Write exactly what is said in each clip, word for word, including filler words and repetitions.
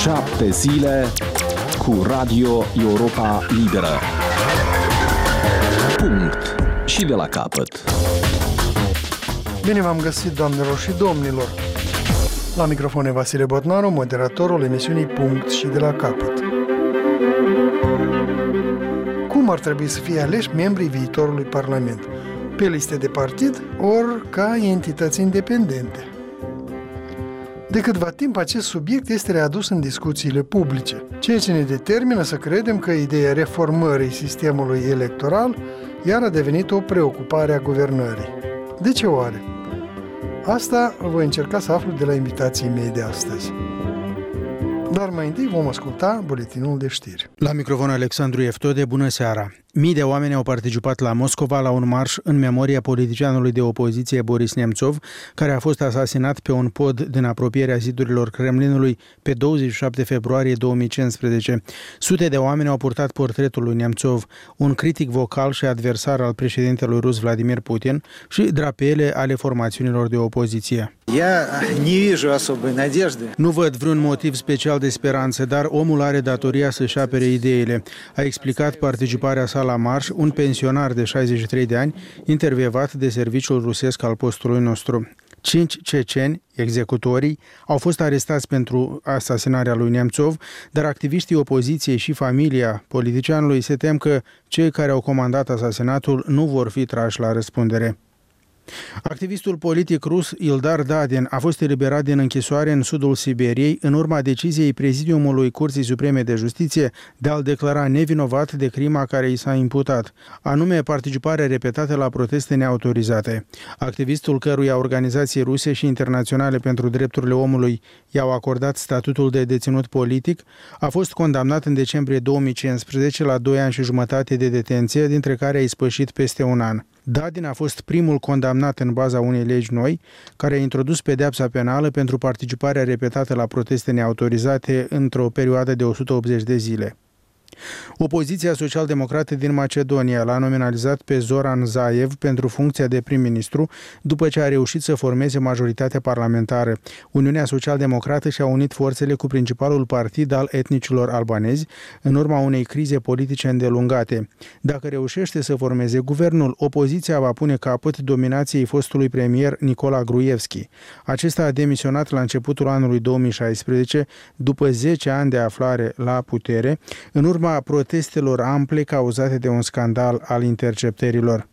Șapte zile cu Radio Europa Liberă. Punct. Și de la capăt. Bine v-am găsit, doamnelor și domnilor. La microfon e Vasile Botnaru, moderatorul emisiunii Punct și de la capăt. Cum ar trebui să fie aleși membrii viitorului Parlament? Pe liste de partid, ori ca entități independente? De câtva timp, acest subiect este readus în discuțiile publice, ceea ce ne determină să credem că ideea reformării sistemului electoral iar a devenit o preocupare a guvernării. De ce oare? Asta voi încerca să aflu de la invitații mei de astăzi. Dar mai întâi vom asculta buletinul de știri. La microfon Alexandru Eftode, bună seara! Mii de oameni au participat la Moscova la un marș în memoria politicianului de opoziție Boris Nemțov, care a fost asasinat pe un pod din apropierea zidurilor Kremlinului pe douăzeci și șapte februarie două mii cincisprezece. Sute de oameni au purtat portretul lui Nemțov, un critic vocal și adversar al președintelui rus Vladimir Putin, și drapele ale formațiunilor de opoziție. Nu văd vreun motiv special de speranță, dar omul are datoria să-și apere ideile, a explicat participarea sa la marș un pensionar de șaizeci și trei de ani, intervievat de serviciul rusesc al postului nostru. Cinci ceceni, executorii, au fost arestați pentru asasinarea lui Nemțov, dar activiștii opoziției și familia politicianului se tem că cei care au comandat asasinatul nu vor fi trași la răspundere. Activistul politic rus Ildar Dadin a fost eliberat din închisoare în sudul Siberiei în urma deciziei Prezidiumului Curții Supreme de Justiție de a-l declara nevinovat de crima care i s-a imputat, anume participarea repetată la proteste neautorizate. Activistul, căruia organizații ruse și internaționale pentru drepturile omului i-au acordat statutul de deținut politic, a fost condamnat în decembrie două mii cincisprezece la doi ani și jumătate de detenție, dintre care a ispășit peste un an. Dadin a fost primul condamnat în baza unei legi noi, care a introdus pedeapsa penală pentru participarea repetată la proteste neautorizate într-o perioadă de o sută optzeci de zile. Opoziția social-democrată din Macedonia l-a nominalizat pe Zoran Zaev pentru funcția de prim-ministru după ce a reușit să formeze majoritatea parlamentară. Uniunea Social-Democrată și-a unit forțele cu principalul partid al etnicilor albanezi în urma unei crize politice îndelungate. Dacă reușește să formeze guvernul, opoziția va pune capăt dominației fostului premier Nicola Gruevski. Acesta a demisionat la începutul anului două mii șaisprezece, după zece ani de aflare la putere, în urma protestelor ample cauzate de un scandal al interceptărilor.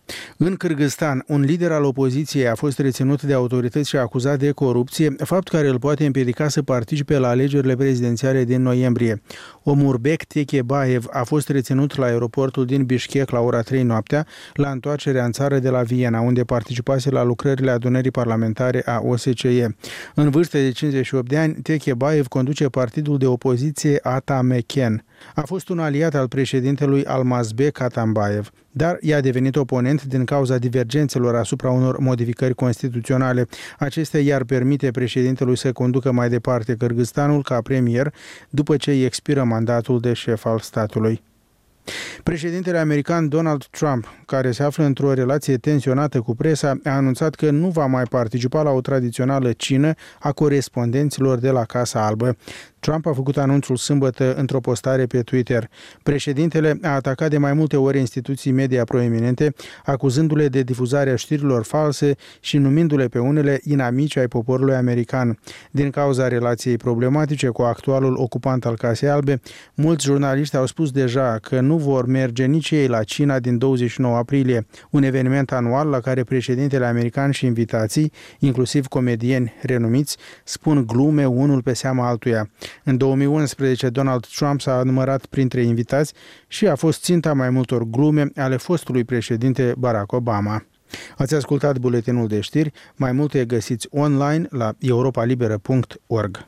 În Kârgâzstan, un lider al opoziției a fost reținut de autorități și acuzat de corupție, fapt care îl poate împiedica să participe la alegerile prezidențiale din noiembrie. Omurbek Tekebaev a fost reținut la aeroportul din Bishkek la ora trei noaptea, la întoarcerea în țară de la Viena, unde participase la lucrările adunării parlamentare a O S C E. În vârstă de cincizeci și opt de ani, Tekebaev conduce partidul de opoziție Atameken. A fost un aliat al președintelui Almazbek Atambayev, dar i-a devenit oponent din cauza divergențelor asupra unor modificări constituționale. Acestea i-ar permite președintelui să conducă mai departe Kârgâzstanul ca premier după ce îi expiră mandatul de șef al statului. Președintele american Donald Trump, care se află într-o relație tensionată cu presa, a anunțat că nu va mai participa la o tradițională cină a corespondenților de la Casa Albă. Trump a făcut anunțul sâmbătă într-o postare pe Twitter. Președintele a atacat de mai multe ori instituții media proeminente, acuzându-le de difuzarea știrilor false și numindu-le pe unele inamici ai poporului american. Din cauza relației problematice cu actualul ocupant al Casei Albe, mulți jurnaliști au spus deja că nu vor merge nici ei la cina din douăzeci și nouă aprilie, un eveniment anual la care președintele american și invitații, inclusiv comedieni renumiți, spun glume unul pe seama altuia. În două mii unsprezece, Donald Trump s-a numărat printre invitați și a fost ținta mai multor glume ale fostului președinte Barack Obama. Ați ascultat buletinul de știri, mai multe găsiți online la europa liberă punct org.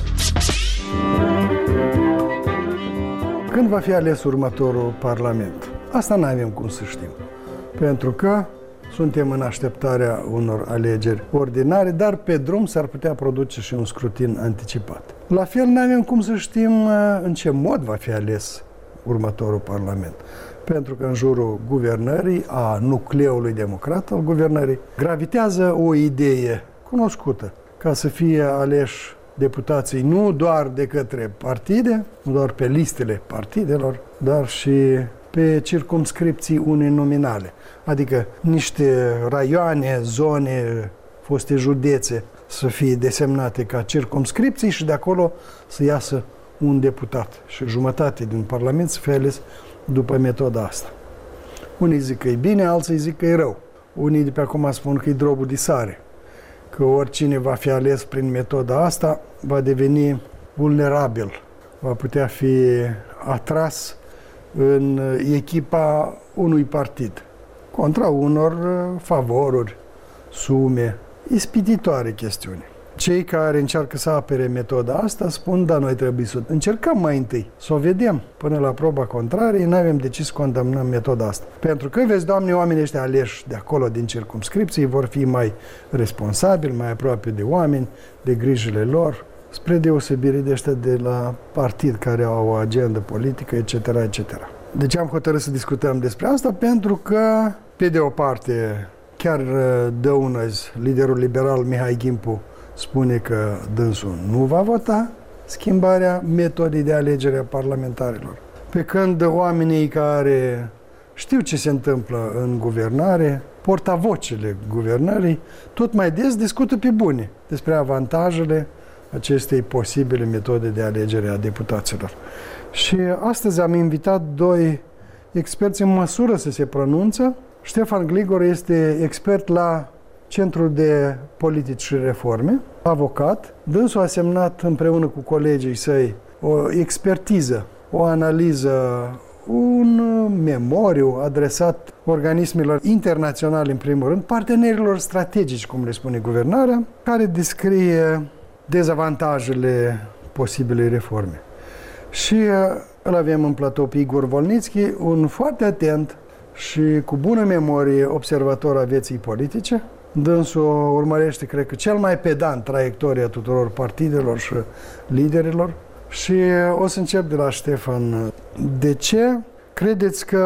Când va fi ales următorul Parlament? Asta nu avem cum să știm, pentru că suntem în așteptarea unor alegeri ordinare, dar pe drum s-ar putea produce și un scrutin anticipat. La fel, nu avem cum să știm în ce mod va fi ales următorul Parlament, pentru că în jurul guvernării, a nucleului democrat al guvernării, gravitează o idee cunoscută, ca să fie aleși deputații nu doar de către partide, nu doar pe listele partidelor, dar și pe circumscripții uninominale. Adică niște raioane, zone, foste județe să fie desemnate ca circumscripții și de acolo să iasă un deputat. Și jumătate din Parlament să fie ales după metoda asta. Unii zic că e bine, alții zic că e rău. Unii de pe acum spun că e drobul de sare, că oricine va fi ales prin metoda asta va deveni vulnerabil, va putea fi atras în echipa unui partid, contra unor favoruri, sume, ispititoare chestiuni. Cei care încearcă să apere metoda asta spun, da, noi trebuie să încercăm mai întâi, să o vedem până la proba contrariei, nu avem de ce să condamnăm metoda asta. Pentru că, vezi, Doamne, oamenii ăștia aleși de acolo, din circumscripții, vor fi mai responsabili, mai aproape de oameni, de grijile lor, spre deosebire de ăștia de la partid care au o agendă politică, et cetera, et cetera. De ce am hotărât să discutăm despre asta? Pentru că, pe de o parte, chiar Dăunăzi, liderul liberal Mihai Gimpu, spune că dânsul nu va vota schimbarea metodei de alegere a parlamentarilor. Pe când oamenii care știu ce se întâmplă în guvernare, portavocile guvernării, tot mai des discută pe bune despre avantajele acestei posibile metode de alegere a deputaților. Și astăzi am invitat doi experți în măsură să se pronunță. Ștefan Gligor este expert la Centrul de Politici și Reforme, avocat. Dânsul a semnat împreună cu colegii săi o expertiză, o analiză, un memoriu adresat organismelor internaționale, în primul rând, partenerilor strategici, cum le spune guvernarea, care descrie dezavantajele posibilei reforme. Și îl avem în platou pe Igor Volnitski, un foarte atent și cu bună memorie observator a vieții politice. Dânsul urmărește, cred că, cel mai pedant traiectoria tuturor partidelor și liderilor. Și o să încep de la Ștefan. De ce credeți că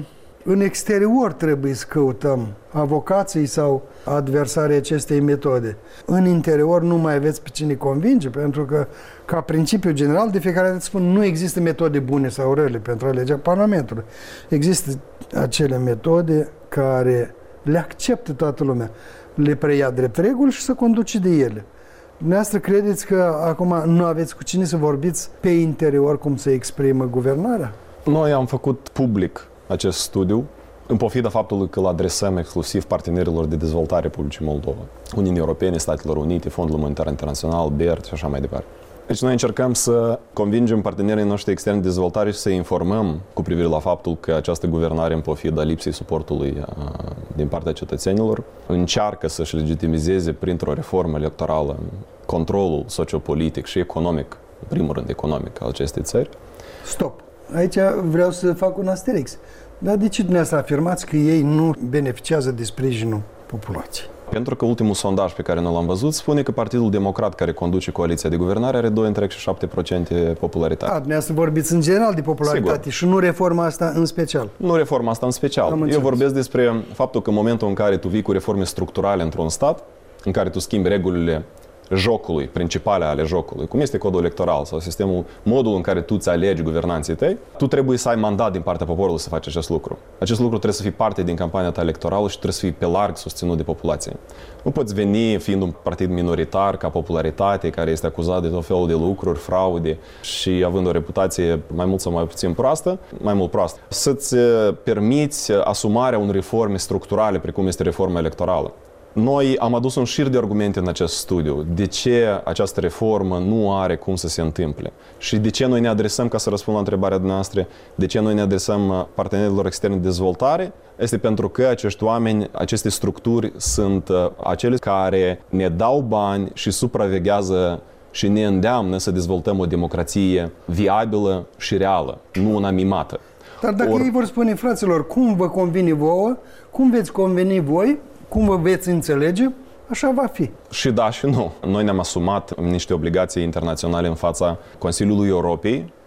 în exterior trebuie să căutăm avocații sau adversarii acestei metode? În interior nu mai aveți pe cine convinge, pentru că, ca principiu general, de fiecare dată spun, nu există metode bune sau rele pentru alegea Parlamentului. Există acele metode care le acceptă toată lumea, le preia drept reguli și să conduce de ele. Dumneavoastră credeți că acum nu aveți cu cine să vorbiți pe interior cum se exprimă guvernarea? Noi am făcut public acest studiu, în pofida faptului că îl adresăm exclusiv partenerilor de dezvoltare publice Moldova, Uniunii Europene, Statelor Unite, Fondul Monetar Internațional, B E R T și așa mai departe. Deci noi încercăm să convingem partenerii noștri externi de dezvoltare și să informăm cu privire la faptul că această guvernare, în pofida lipsei suportului din partea cetățenilor, încearcă să-și legitimizeze printr-o reformă electorală controlul sociopolitic și economic, în primul rând economic, al acestei țări. Stop! Aici vreau să fac un asterix. Dar de ce dumneavoastră afirmați că ei nu beneficiază de sprijinul populației? Pentru că ultimul sondaj pe care noi l-am văzut spune că Partidul Democrat, care conduce coaliția de guvernare, are doi virgulă șapte la sută popularitate. A, dumneavoastră vorbiți în general de popularitate. Sigur. Și nu reforma asta în special. Nu reforma asta în special. Eu vorbesc despre faptul că în momentul în care tu vii cu reforme structurale într-un stat, în care tu schimbi regulile jocului, principale ale jocului, cum este codul electoral sau sistemul, modul în care tu îți alegi guvernanții tăi, tu trebuie să ai mandat din partea poporului să faci acest lucru. Acest lucru trebuie să fie parte din campania ta electorală și trebuie să fie pe larg susținut de populație. Nu poți veni fiind un partid minoritar ca popularitate, care este acuzat de tot felul de lucruri, fraude și având o reputație mai mult sau mai puțin proastă, mai mult proastă, să-ți permiți asumarea unor reforme structurale, precum este reforma electorală. Noi am adus un șir de argumente în acest studiu. De ce această reformă nu are cum să se întâmple? Și de ce noi ne adresăm, ca să răspund la întrebarea dumneavoastră, de ce noi ne adresăm partenerilor externi de dezvoltare? Este pentru că acești oameni, aceste structuri sunt acele care ne dau bani și supraveghează și ne îndeamnă să dezvoltăm o democrație viabilă și reală, nu una mimată. Dar dacă Or... ei vor spune, fraților, cum vă convine vouă, cum veți conveni voi, cum vă veți înțelege, așa va fi. Și da și nu. Noi ne-am asumat niște obligații internaționale în fața Consiliului Europei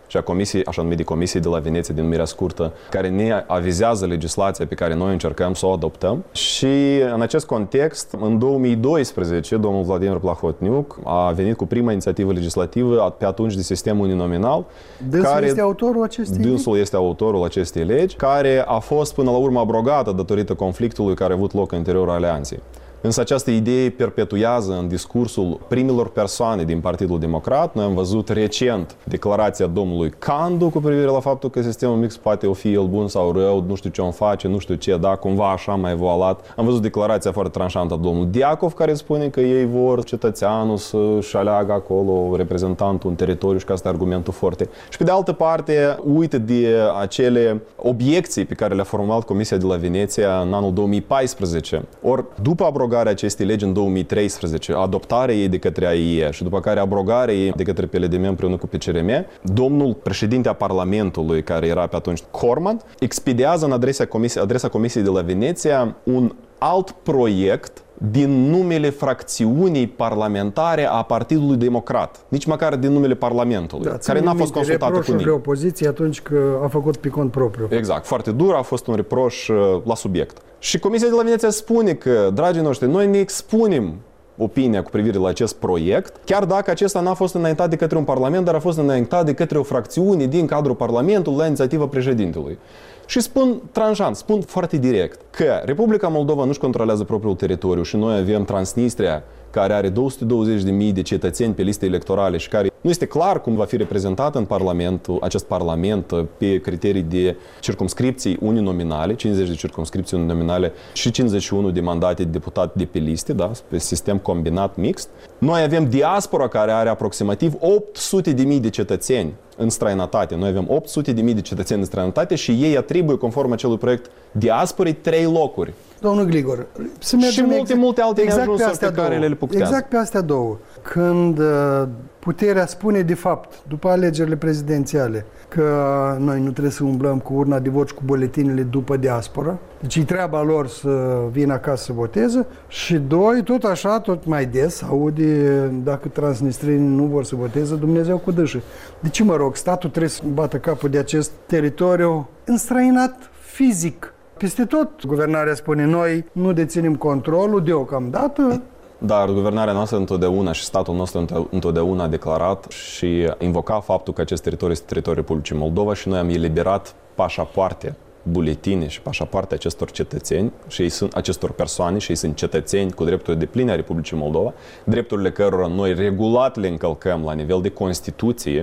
și a comisiei, așa numitei Comisii de la Veneția din numirea scurtă, care ne avizează legislația pe care noi încercăm să o adoptăm. Și în acest context, în două mii doisprezece, domnul Vladimir Plahotniuc a venit cu prima inițiativă legislativă, pe atunci de sistem uninominal. Dânsul care, este autorul acestei Dânsul este autorul acestei legi, care a fost până la urmă abrogată datorită conflictului care a avut loc în interiorul alianței. Însă această idee perpetuează în discursul primilor persoane din Partidul Democrat. Noi am văzut recent declarația domnului Candu cu privire la faptul că sistemul mixt poate o fi el bun sau rău, nu știu ce om face, nu știu ce, da, cumva așa mai voalat. Am văzut declarația foarte tranșantă a domnului Diacov, care spune că ei vor cetățeanul să-și aleagă acolo reprezentantul în teritoriu și că asta e argumentul foarte. Și pe de altă parte, uită de acele obiecții pe care le-a formulat Comisia de la Veneția în anul două mii paisprezece. Ori, după abrogarea acestei legi în două mii treisprezece, adoptarea ei de către A I E și după care abrogarea ei de către P L D M împreună cu P C R M, domnul președinte a Parlamentului, care era pe atunci Corman, expediază în adresa Comisiei, adresa Comisiei de la Veneția un alt proiect din numele fracțiunii parlamentare a Partidului Democrat, nici măcar din numele Parlamentului, da, care n-a fost consultat cu nimeni. De opoziție atunci că a făcut pe cont propriu. Exact, foarte dur, a fost un reproș la subiect. Și Comisia de la Veneția spune că, dragii noștri, noi ne expunem opinia cu privire la acest proiect, chiar dacă acesta n-a fost înaintat de către un parlament, dar a fost înaintat de către o fracțiune din cadrul Parlamentului la inițiativa președintelui. Și spun tranșant, spun foarte direct că Republica Moldova nu-și controlează propriul teritoriu și noi avem Transnistria, care are două sute douăzeci de mii de cetățeni pe liste electorale și care nu este clar cum va fi reprezentat în Parlamentul, acest Parlament pe criterii de circumscripții uninominale, cincizeci de circumscripții uninominale și cincizeci și unu de mandate de deputat de pe liste, da, pe sistem combinat mixt. Noi avem diaspora care are aproximativ opt sute de mii de cetățeni în străinătate. Noi avem opt sute de mii de cetățeni în străinătate și ei atribuie, conform acelui proiect, diasporii trei locuri. Domnul Grigor, să și multe, exact, multe alte exact neajunsuri pe, pe care două, le punctează. Exact pe astea două. Când uh, puterea spune de fapt, după alegerile prezidențiale, că noi nu trebuie să umblăm cu urna de vot și cu buletinele după diaspora, deci e treaba lor să vină acasă să voteze, și doi, tot așa, tot mai des, aude, dacă transnistrenii nu vor să voteze, Dumnezeu cu dâșă. Deci, mă rog, statul trebuie să bată capul de acest teritoriu înstrăinat fizic. Peste tot, guvernarea spune, noi nu deținem controlul deocamdată. Dar guvernarea noastră întotdeauna și statul nostru întotdeauna a declarat și invoca faptul că acest teritoriu este teritoriul Republicii Moldova și noi am eliberat pașapoarte, buletine și pașapoarte acestor cetățeni și ei sunt acestor persoane și ei sunt cetățeni cu drepturi depline a Republicii Moldova, drepturile cărora noi regulat le încălcăm la nivel de Constituție,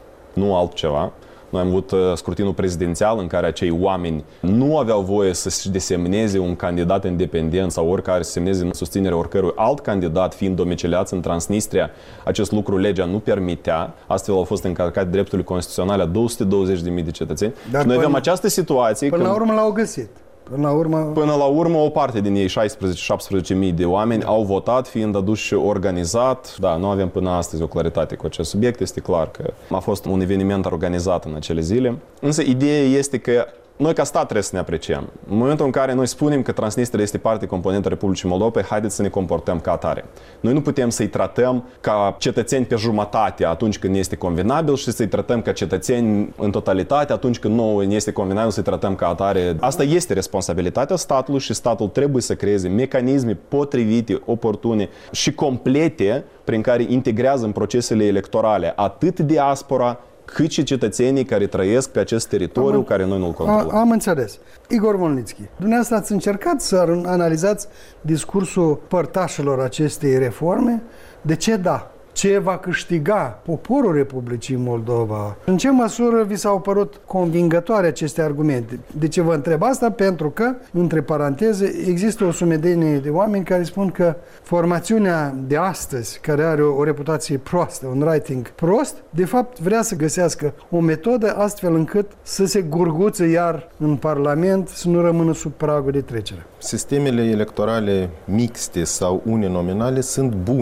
nu altceva. Noi am avut scrutinul prezidențial în care acei oameni nu aveau voie să-și desemneze un candidat independent sau oricare să semneze în susținerea oricărui alt candidat fiind domiciliați în Transnistria. Acest lucru legea nu permitea. Astfel au fost încălcate drepturile constituționale a două sute douăzeci de mii de cetățeni. Dar și noi avem această situație. Până când... la urmă l-au găsit. Până la urmă... Până la urmă, o parte din ei, șaisprezece șaptesprezece mii de oameni, au votat, fiind aduși organizat. Da, nu avem până astăzi o claritate cu acest subiect. Este clar că a fost un eveniment organizat în acele zile. Însă, ideea este că noi ca stat trebuie să ne apreciem. În momentul în care noi spunem că Transnistria este parte componentă a Republicii Moldova, haideți să ne comportăm ca atare. Noi nu putem să-i tratăm ca cetățeni pe jumătate atunci când este convenabil și să-i tratăm ca cetățeni în totalitate atunci când nouă ne este convenabil să-i tratăm ca atare. Asta este responsabilitatea statului și statul trebuie să creeze mecanisme potrivite, oportune și complete prin care integrează în procesele electorale atât diaspora cât și cetățenii care trăiesc pe acest teritoriu am, care noi nu-l controlăm. Am înțeles. Igor Volnitski, dumneavoastră ați încercat să analizați discursul părtașilor acestei reforme? De ce da? Ce va câștiga poporul Republicii Moldova? În ce măsură vi s-au părut convingătoare aceste argumente? De ce vă întreb asta? Pentru că, între paranteze, există o sumedenie de oameni care spun că formațiunea de astăzi, care are o, o reputație proastă, un rating prost, de fapt vrea să găsească o metodă astfel încât să se gurguțe iar în Parlament, să nu rămână sub pragul de trecere. Sistemele electorale mixte sau uninominale sunt bune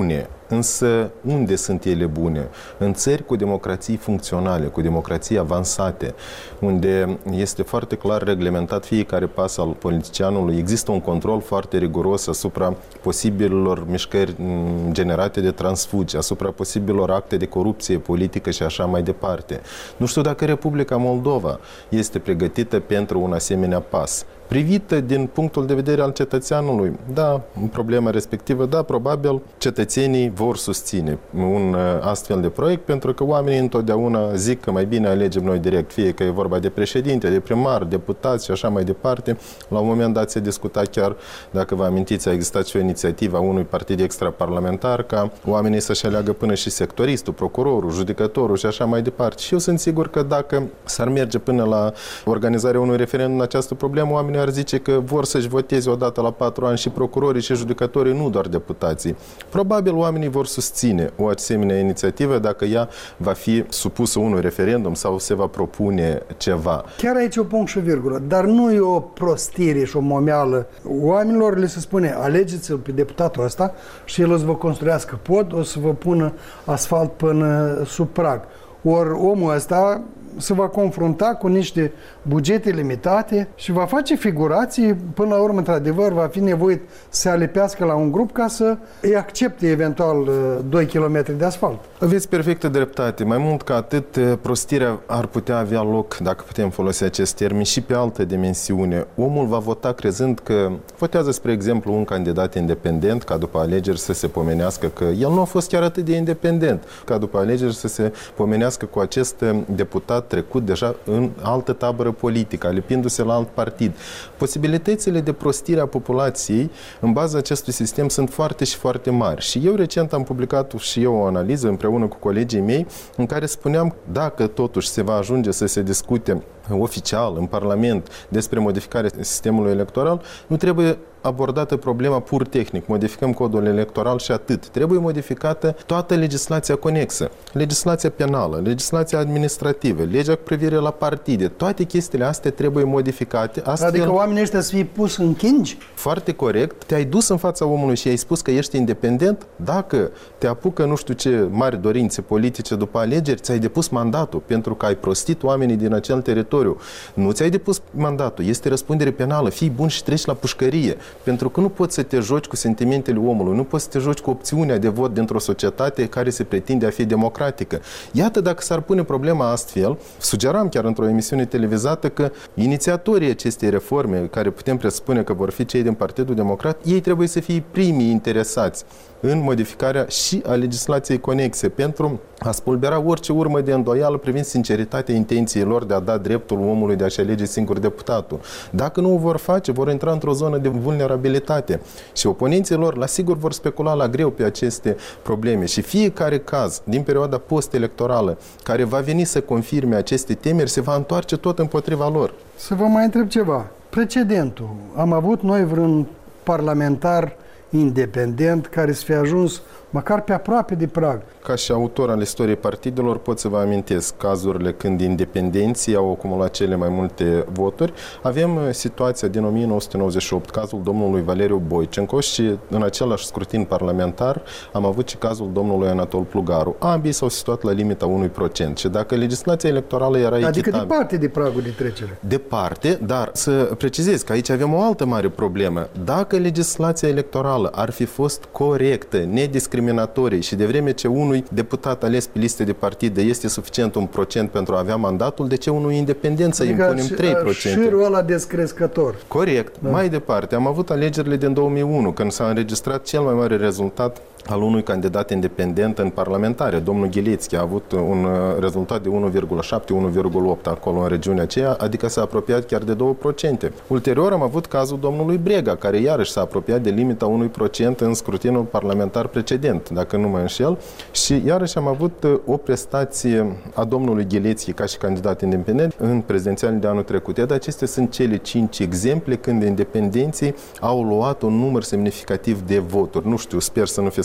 Însă, unde sunt ele bune? În țări cu democrații funcționale, cu democrații avansate, unde este foarte clar reglementat fiecare pas al politicianului, există un control foarte riguros asupra posibilor mișcări generate de transfugi, asupra posibilor acte de corupție politică și așa mai departe. Nu știu dacă Republica Moldova este pregătită pentru un asemenea pas. Privită din punctul de vedere al cetățeanului, da, problema respectivă, da, probabil cetățenii vor susține un astfel de proiect, pentru că oamenii întotdeauna zic că mai bine alegem noi direct, fie că e vorba de președinte, de primar, deputați și așa mai departe. La un moment dat se discuta chiar, dacă vă amintiți, a existat și o inițiativă a unui partid extraparlamentar ca oamenii să-și aleagă până și sectoristul, procurorul, judecătorul și așa mai departe. Și eu sunt sigur că dacă s-ar merge până la organizarea unui referendum în această problemă, oamenii ar zice că vor să-și voteze odată la patru ani și procurorii și judecătorii, nu doar deputații. Probabil oamenii vor susține o asemenea inițiativă dacă ea va fi supusă unui referendum sau se va propune ceva. Chiar aici o punct și o virgulă, dar nu e o prostire și o momeală. Oamenilor le se spune, alegeți-l pe deputatul ăsta și el o să vă construiască pod, o să vă pună asfalt până sub prag. Ori omul ăsta se va confrunta cu niște bugete limitate și va face figurații, până la urmă, într-adevăr, va fi nevoit să se alipească la un grup ca să îi accepte eventual doi kilometri de asfalt. Aveți perfectă dreptate. Mai mult ca atât, prostirea ar putea avea loc, dacă putem folosi acest termen, și pe altă dimensiune. Omul va vota crezând că votează, spre exemplu, un candidat independent, ca după alegeri să se pomenească că el nu a fost chiar atât de independent, ca după alegeri să se pomenească cu acest deputat trecut deja în altă tabără politică, alipindu-se la alt partid. Posibilitățile de prostire a populației în baza acestui sistem sunt foarte și foarte mari. Și eu recent am publicat și eu o analiză împreună cu colegii mei în care spuneam dacă totuși se va ajunge să se discute oficial în Parlament despre modificarea sistemului electoral, nu trebuie abordată problema pur tehnic. Modificăm codul electoral și atât. Trebuie modificată toată legislația conexă. Legislația penală, legislația administrativă, legea cu privire la partide. Toate chestiile astea trebuie modificate. Astfel, adică oamenii ăștia să fie pus în chingi? Foarte corect. Te-ai dus în fața omului și ai spus că ești independent. Dacă te apucă nu știu ce mari dorințe politice după alegeri, ți-ai depus mandatul pentru că ai prostit oamenii din acel teritoriu. Nu ți-ai depus mandatul. Este răspundere penală. Fii bun și treci la pușcărie. Pentru că nu poți să te joci cu sentimentele omului, nu poți să te joci cu opțiunea de vot dintr-o societate care se pretinde a fi democratică. Iată, dacă s-ar pune problema astfel, sugeram chiar într-o emisiune televizată că inițiatorii acestei reforme, care putem presupune că vor fi cei din Partidul Democrat, ei trebuie să fie primii interesați în modificarea și a legislației conexe pentru a spulbera orice urmă de îndoială privind sinceritatea intențiilor de a da dreptul omului de a-și alege singur deputatul. Dacă nu o vor face, vor intra într-o zonă de vulnerabilitate și oponenții lor, la sigur, vor specula la greu pe aceste probleme și fiecare caz din perioada post-electorală care va veni să confirme aceste temeri se va întoarce tot împotriva lor. Să vă mai întreb ceva. Precedentul. Am avut noi vreun parlamentar independent care să fie ajuns măcar pe aproape de prag. Ca și autor al istoriei partidelor pot să vă amintesc cazurile când independenții au acumulat cele mai multe voturi. Avem situația din o mie nouă sute nouăzeci și opt, cazul domnului Valeriu Boicenco și în același scrutin parlamentar am avut și cazul domnului Anatol Plugaru. Ambii s-au situat la limita unui procent și dacă legislația electorală era adică echitabilă... Adică departe de pragul de trecere. Departe, dar să precizez că aici avem o altă mare problemă. Dacă legislația electorală ar fi fost corectă, nediscriminatorie și de vreme ce unui deputat ales pe liste de partide este suficient un procent pentru a avea mandatul, de ce unui independent să adică impunem trei la sută? Șirul ăla descrescător. Corect. Da. Mai departe, am avut alegerile din două mii unu, când s-a înregistrat cel mai mare rezultat al unui candidat independent în parlamentare. Domnul Ghilețchi a avut un rezultat de unu virgulă șapte - unu virgulă opt acolo în regiunea aceea, adică s-a apropiat chiar de două procente. Ulterior am avut cazul domnului Brega, care iarăși s-a apropiat de limita unui procent în scrutinul parlamentar precedent, dacă nu mă înșel, și iarăși am avut o prestație a domnului Ghilețchi ca și candidat independent în prezidențialele de anul trecut. Iar acestea sunt cele cinci exemple când independenții au luat un număr semnificativ de voturi. Nu știu, sper să nu fi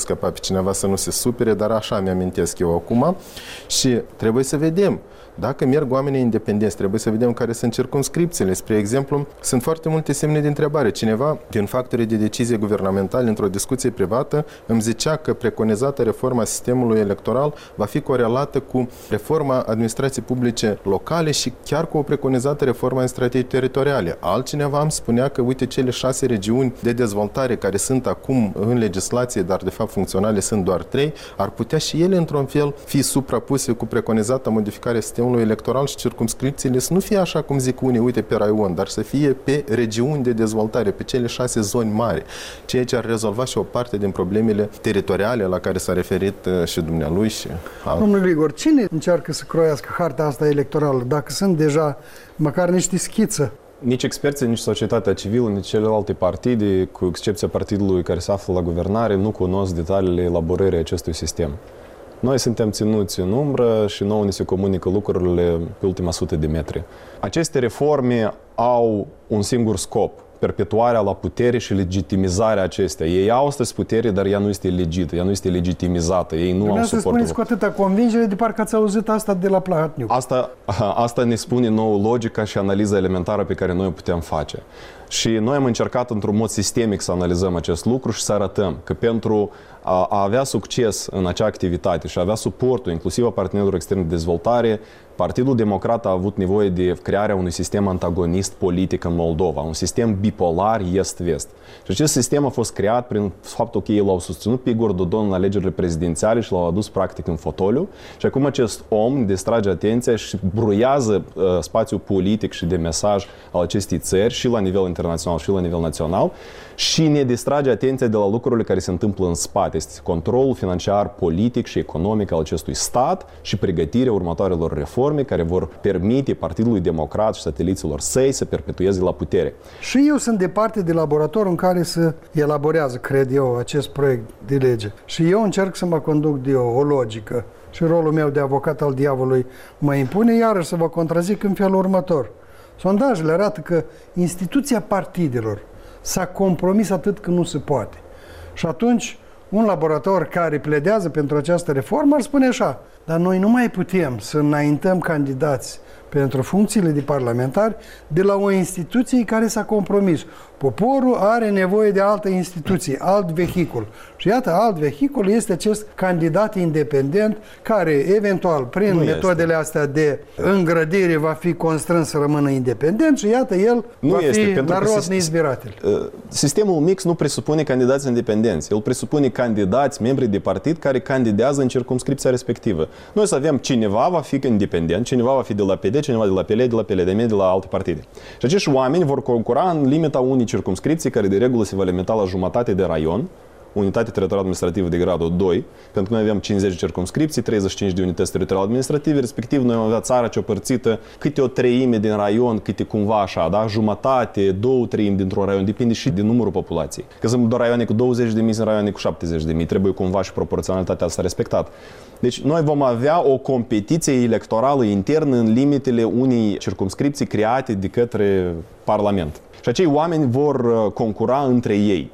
scăpa pe cineva să nu se supere, dar așa mi-amintesc eu acum. Și trebuie să vedem. Dacă merg oamenii independenți, trebuie să vedem care sunt circumscripțiile. Spre exemplu, sunt foarte multe semne de întrebare. Cineva, din factorii de decizie guvernamentale, într-o discuție privată, îmi zicea că preconizată reforma sistemului electoral va fi corelată cu reforma administrației publice locale și chiar cu o preconizată reforma în strategii teritoriale. Altcineva îmi spunea că, uite, cele șase regiuni de dezvoltare care sunt acum în legislație, dar de fapt funcționale sunt doar trei, ar putea și ele, într-un fel, fi suprapuse cu preconizată modificare sistemului electoral și circumscripțiile să nu fie așa cum zic unii, uite, pe raion, dar să fie pe regiuni de dezvoltare, pe cele șase zoni mari, ceea ce ar rezolva și o parte din problemele teritoriale la care s-a referit și dumnealui și alt. Domnul Igor, cine încearcă să croiască harta asta electorală, dacă sunt deja măcar niște schiță? Nici experții, nici societatea civilă, nici celelalte partide, cu excepția partidului care se află la guvernare, nu cunosc detaliile elaborării acestui sistem. Noi suntem ținuți în umbră și nouă ni se comunică lucrurile pe ultima sută de metri. Aceste reforme au un singur scop, perpetuarea la putere și legitimizarea acestea. Ei au astăzi putere, dar ea nu este legită, ea nu este legitimizată, ei nu Vreau au suportul. Spuneți cu atâta convingere, de parcă ați auzit asta de la Plahatniuc. Asta, asta ne spune nouă logica și analiza elementară pe care noi o putem face. Și noi am încercat într-un mod sistemic să analizăm acest lucru și să arătăm că pentru a avea succes în acea activitate și a avea suportul, inclusiv a partenerilor externi de dezvoltare, Partidul Democrat a avut nevoie de crearea unui sistem antagonist politic în Moldova, un sistem bipolar est-vest. Și acest sistem a fost creat prin faptul că ei l-au susținut pe Igor Dodon în alegerile prezidențiale și l-au adus practic în fotoliu. Și acum acest om distrage atenția și bruiază uh, spațiul politic și de mesaj al acestei țări și la nivel internațional și la nivel național și ne distrage atenția de la lucrurile care se întâmplă în spate. Este controlul financiar, politic și economic al acestui stat și pregătirea următoarelor reforme care vor permite Partidului Democrat și sateliților săi să perpetueze la putere. Și eu sunt de parte de laborator în care se elaborează, cred eu, acest proiect de lege. Și eu încerc să mă conduc de o, o logică. Și rolul meu de avocat al diavolului mă impune iarăși să vă contrazic în felul următor. Sondajele arată că instituția partidelor s-a compromis atât că nu se poate. Și atunci, un laborator care pledează pentru această reformă ar spune așa: dar noi nu mai putem să înaintăm candidați pentru funcțiile de parlamentari de la o instituție care s-a compromis. Poporul are nevoie de altă instituție, alt vehicul. Și iată, alt vehicul este acest candidat independent care, eventual, prin nu metodele este. astea de îngrădire, va fi constrâns să rămână independent și iată, el nu va este, fi narod neizbiratel. Sistemul mix nu presupune candidați independenți. El presupune candidați, membri de partid, care candidează în circumscripția respectivă. Noi să avem cineva va fi independent, cineva va fi de la P D, cineva de la P L, de la P L D M, de la alte partide. Și acești oameni vor concura în limita unei circumscripții care de regulă se va limita la jumătate de raion, unitate teritorială administrativă de gradul doi, pentru că noi avem cincizeci circumscripții, treizeci și cinci de unități teritoriale administrative, respectiv noi am avea țara ce o părțită câte o treime din raion, câte cumva așa, da? Jumătate, două treimi dintr-un raion, depinde și de numărul populației. Că sunt doar raioane cu douăzeci de mii, sunt raioane cu șaptezeci de mii, trebuie cumva și proporționalitatea asta respectată. Deci noi vom avea o competiție electorală internă în limitele unei circumscripții create de către Parlament. Și acei oameni vor concura între ei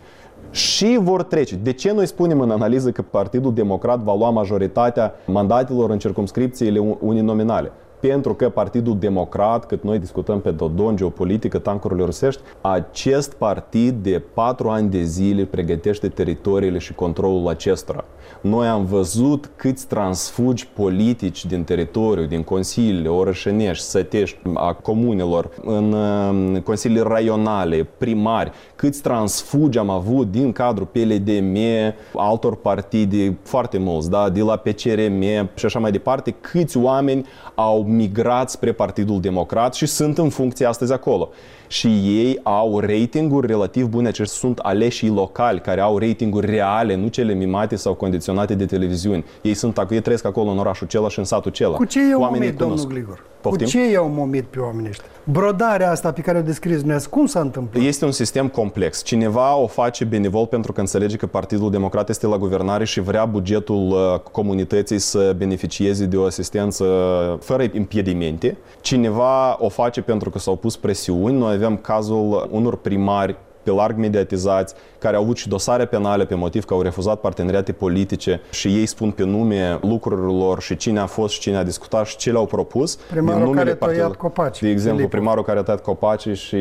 și vor trece. De ce noi spunem în analiză că Partidul Democrat va lua majoritatea mandatelor în circumscripțiile uninominale? Pentru că Partidul Democrat, cât noi discutăm pe Dodon, geopolitică, tancurile rusești, acest partid de patru ani de zile pregătește teritoriile și controlul acestora. Noi am văzut câți transfugi politici din teritoriu, din consiliile orășenești, sătești, a comunelor, în consiliile raionale, primari, câți transfugi am avut din cadrul P L D M, altor partide, foarte mulți, da, de la P C R M și așa mai departe, câți oameni au migrat spre Partidul Democrat și sunt în funcție astăzi acolo. Și ei au ratinguri relativ bune, aceștia sunt aleșii locali care au ratinguri reale, nu cele mimate sau condiționate de televiziuni. Ei sunt ei trăiesc acolo în orașul acela și în satul acela. Cu ce i-au momit, domnul Gligor? Poftim? Cu ce i-au momit pe oamenii ăștia? Brodarea asta pe care o descrieți dumneavoastră, cum s-a întâmplat? Este un sistem complex. Cineva o face benevol pentru că înțelege că Partidul Democrat este la guvernare și vrea bugetul comunității să beneficieze de o asistență fără impedimente. Cineva o face pentru că s-au pus presiuni. Noi avem cazul unor primari pe larg mediatizați, care au avut și dosare penale pe motiv că au refuzat parteneriate politice și ei spun pe nume lucrurilor și cine a fost și cine a discutat și ce le-au propus. Primarul care a tăiat copaci. De exemplu, Filipu. primarul care a tăiat copacii și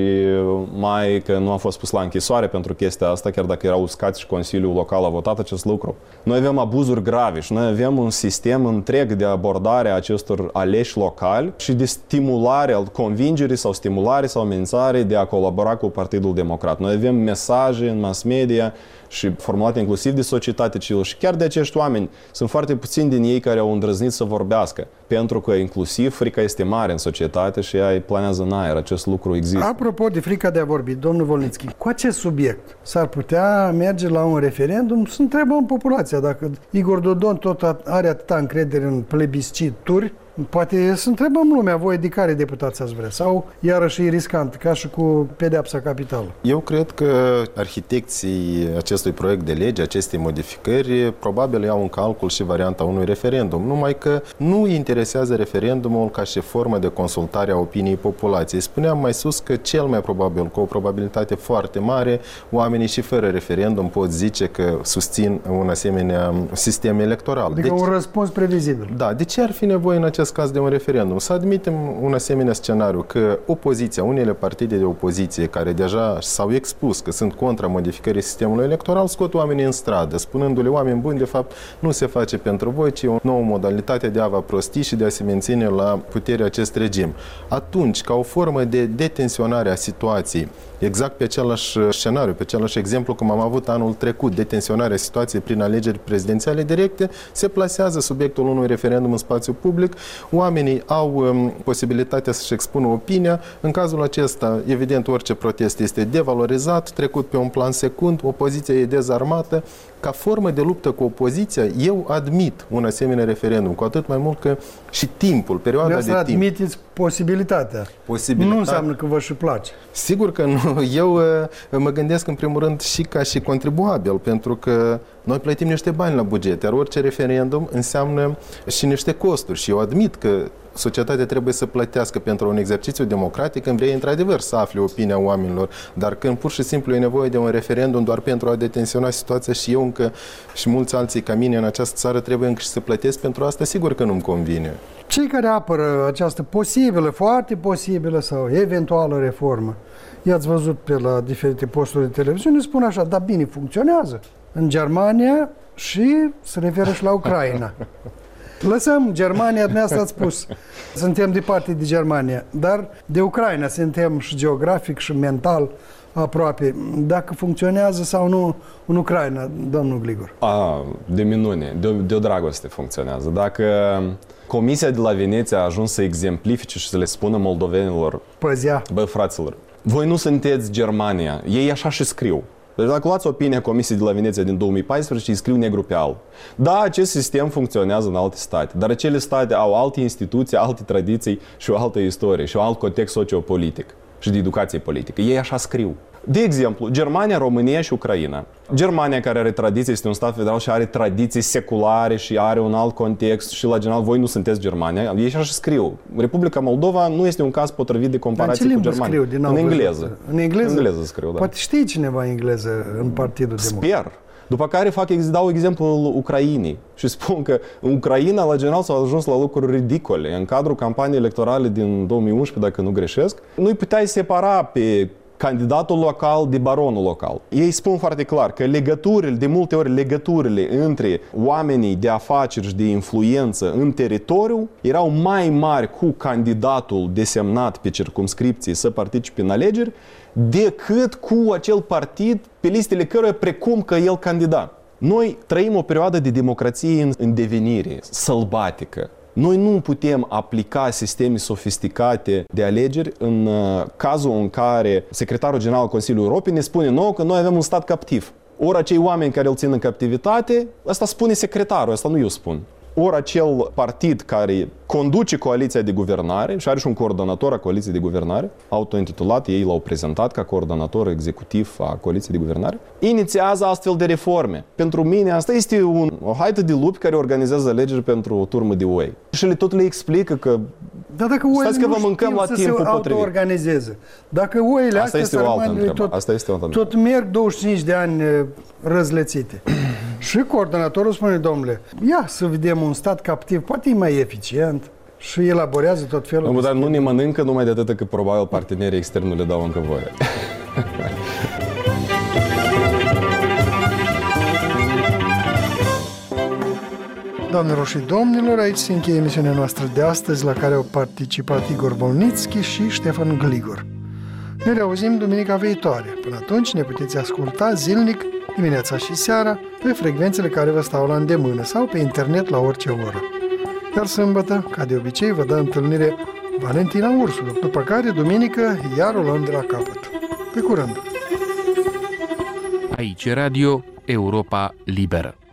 mai că nu a fost pus la închisoare pentru chestia asta, chiar dacă erau uscați și Consiliul Local a votat acest lucru. Noi avem abuzuri grave și noi avem un sistem întreg de abordare a acestor aleși locali și de stimulare, al convingerii sau stimulare sau amenințare de a colabora cu Partidul Democrat. Noi avem mesaje în mass media și formulate inclusiv de societate civilă și chiar de acești oameni. Sunt foarte puțini din ei care au îndrăznit să vorbească, pentru că inclusiv frica este mare în societate și ea planează în aer. Acest lucru există. Apropo de frica de a vorbi, domnul Volnițchi, cu acest subiect s-ar putea merge la un referendum? Să întrebăm populația dacă Igor Dodon tot are atâta încredere în plebiscituri. Poate să întrebăm lumea, voi de care deputați ați vrea? Sau iarăși e riscant, ca și cu pedeapsa capitală? Eu cred că arhitecții acestui proiect de lege, acestei modificări, probabil iau în calcul și varianta unui referendum. Numai că nu îi interesează referendumul ca și formă de consultare a opiniei populației. Spuneam mai sus că cel mai probabil, cu o probabilitate foarte mare, oamenii și fără referendum pot zice că susțin un asemenea sistem electoral. Adică deci, un răspuns previzibil. Da, de ce ar fi nevoie în acest caz de un referendum? Să admitem un asemenea scenariu că opoziția, unele partide de opoziție care deja s-au expus că sunt contra modificării sistemului electoral, scot oamenii în stradă, spunându-le: oameni buni, de fapt nu se face pentru voi, ci o nouă modalitate de a vă prosti și de a se menține la putere acest regim. Atunci, ca o formă de detensionare a situației, exact pe același scenariu, pe același exemplu cum am avut anul trecut, detensionarea situației prin alegeri prezidențiale directe, se plasează subiectul unui referendum în spațiu public. Oamenii au um, posibilitatea să-și expună opinia. În cazul acesta, evident, orice protest este devalorizat, trecut pe un plan secund, opoziția e dezarmată. Ca formă de luptă cu opoziția, eu admit un asemenea referendum, cu atât mai mult că și timpul, perioada de, de timp. Admiteți posibilitatea. Posibilitatea. Nu înseamnă că vă și place. Sigur că nu. Eu uh, mă gândesc în primul rând și ca și contribuabil, pentru că noi plătim niște bani la buget, iar orice referendum înseamnă și niște costuri. Și eu admit că societatea trebuie să plătească pentru un exercițiu democratic când vrei într-adevăr să afli opinia oamenilor, dar când pur și simplu e nevoie de un referendum doar pentru a detensiona situația și eu încă și mulți alții ca mine în această țară trebuie încă și să plătesc pentru asta, sigur că nu-mi convine. Cei care apără această posibilă, foarte posibilă sau eventuală reformă, i-ați văzut pe la diferite posturi de televiziune, spun așa: da, bine, funcționează în Germania și se referă și la Ucraina. Lăsăm Germania, dumneavoastră ați spus, suntem departe de Germania, dar de Ucraina suntem și geografic și mental aproape. Dacă funcționează sau nu în Ucraina, domnul Gligor? A, de minune, de, de o dragoste funcționează. Dacă Comisia de la Veneția a ajuns să exemplifice și să le spună moldovenilor: păzea, bă, fraților, voi nu sunteți Germania, ei așa și scriu. Deci dacă luați opinia Comisiei de la Veneția din două mii paisprezece, îi scriu negru pe alb. Da, acest sistem funcționează în alte state, dar acele state au alte instituții, alte tradiții și o altă istorie și un alt context sociopolitic și de educație politică. Ei așa scriu. De exemplu, Germania, România și Ucraina. Germania, care are tradiții, este un stat federal și are tradiții seculare și are un alt context și la general voi nu sunteți Germania. Ei așa scriu. Republica Moldova nu este un caz potrivit de comparație cu Germania. Scriu, din în engleză. În engleză? În engleză scriu, da. Poate știe cineva engleză în Partidul Democrat. Sper. După care fac, dau exemplul Ucrainei și spun că în Ucraina, la general, s-au ajuns la lucruri ridicole. În cadrul campaniei electorale din două mii unsprezece, dacă nu greșesc, nu-i puteai separa pe candidatul local de baronul local. Ei spun foarte clar că legăturile, de multe ori legăturile între oamenii de afaceri și de influență în teritoriu erau mai mari cu candidatul desemnat pe circumscripție să participe în alegeri decât cu acel partid pe listele căruia precum că el candidat. Noi trăim o perioadă de democrație în, în devenire, sălbatică. Noi nu putem aplica sisteme sofisticate de alegeri în uh, cazul în care secretarul general al Consiliului Europei ne spune nouă că noi avem un stat captiv. Ori acei oameni care îl țin în captivitate, asta spune secretarul, asta nu eu spun. Ori acel partid care conduce coaliția de guvernare și are și un coordonator a coaliției de guvernare, autointitulat, ei l-au prezentat ca coordonator executiv a coaliției de guvernare, inițiază astfel de reforme. Pentru mine asta este un, o haită de lupi care organizează alegeri pentru o turmă de oi. Și le tot le explică că Dar dacă oile Stați că nu vă mâncăm știu la să timpul se potrivit. autoorganizeze, dacă oile Asta astea este o altă întrebare. tot, Asta este o altă tot merg douăzeci și cinci de ani uh, răzlețite. Și coordonatorul spune, domnule, ia să vedem un stat captiv, poate e mai eficient și elaborează tot felul. Domnul, dar nu ne mănâncă numai de atât că probabil partenerii externi nu le dau încă voie. Doamnelor și domnilor, aici se încheie emisiunea noastră de astăzi, la care au participat Igor Bolnitski și Ștefan Gligor. Ne reauzim duminica viitoare. Până atunci ne puteți asculta zilnic, dimineața și seara, pe frecvențele care vă stau la îndemână sau pe internet la orice oră. Iar sâmbătă, ca de obicei, vă dă întâlnire Valentina Ursulu, după care, duminică, iar o luăm de la capăt. Pe curând! Aici Radio Europa Liberă.